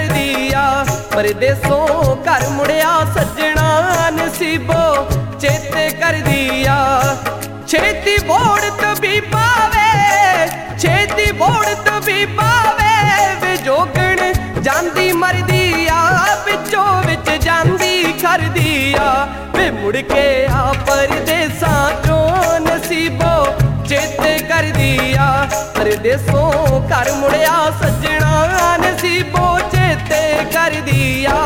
करदी आ। परदेसों घर मुड़िया सजना नसीबो चेते करदी आ। छेती बोड़त भी पावे, छेती बोड़त भी पावे, वे जोगण जांदी मरदी आ, विचों विच जांदी करदी आ। वे मुड़ के आ परदेसां चों नसीबो चेते करदी आ। परदेसों घर मुड़िया सजना नसीबो चेते करदी आ।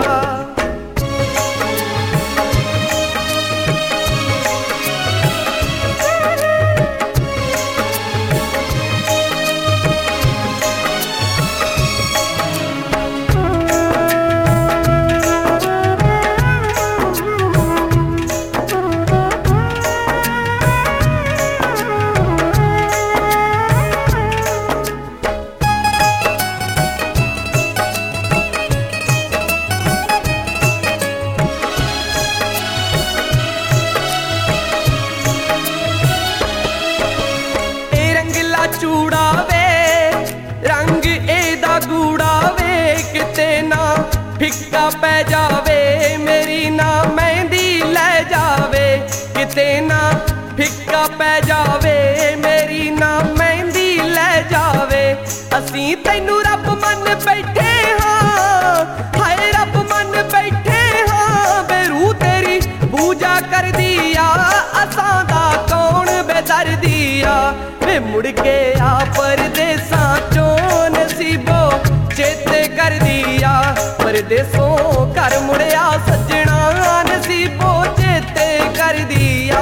चूड़ा वे रंग एदा गूड़ा वे, किते ना फिक्का पै जावे, मेरी ना मेहंदी लै जावे। किते ना फिक्का पै जावे, मेरी ना मेहंदी लै जावे। असीं तैनू रब मन बैठे हाँ, हाय रब मन बैठे हाँ, बेरू तेरी पूजा कर दिया, असां दा कौन बेदर्दी आ। वे मुड़ के आ परदेसां चों नसीबो चेते कर दिया। परदेसों घर मुड़िया सजना नसीबो चेते कर दिया।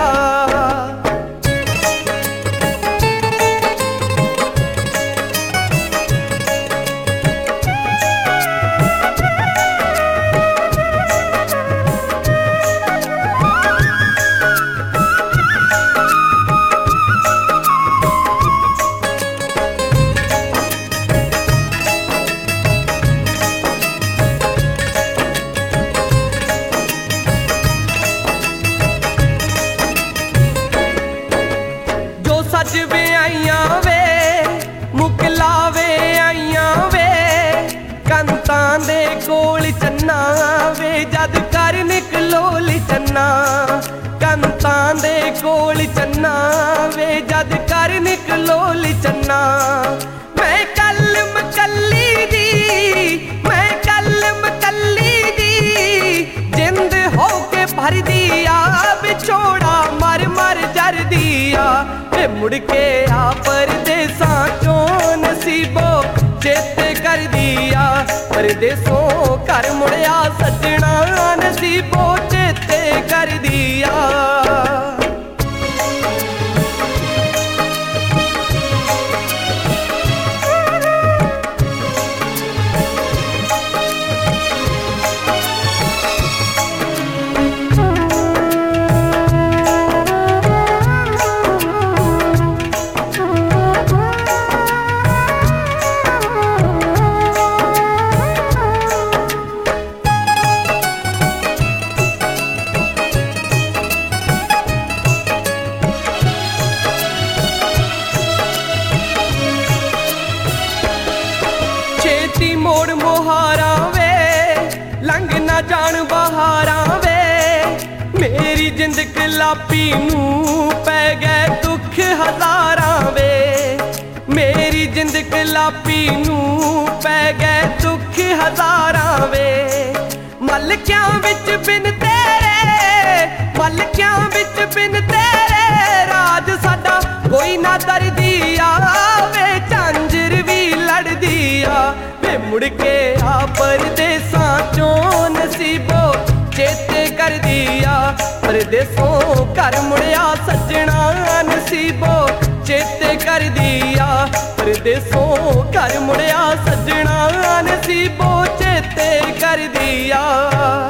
सज वे आइयां वे मुकलावे आइयां वे, कंतां दे कोल चन्ना वे जद कर निकलोली चन्ना। कंतां दे कोल चन्ना वे जद कर निकलोली चन्ना। मैं कलम कल्ली दी, मैं कलम कल्ली दी, जिंद होके भर दिया, विछोड़ा मर मर जर दिया। मुड़ के आ परदेसां चों नसीबो चेते कर दिया। परदेसों घर मुड़िया सजना नसीबो चेते कर दिया। मोड़ मोहारा वे लंघ ना जान बहारा वे, मेरी जिंद कलापी नू पै गए दुख हजारा वे। मेरी जिंद कलापी नू पै गए दुख हजारा वे। मलकियां विच बिन तेरे, मलकियां विच बिन तेरे, राज साडा कोई ना दरदी आवे, झांझर भी लड़दी आ। वे मुड़ के आ परदेसां चों नसीबो चेते कर दिया। परदेसों घर मुड़िया सजना नसीबो चेते कर दिया। परदेसों घर मुड़िया सजना नसीबो चेते कर दिया।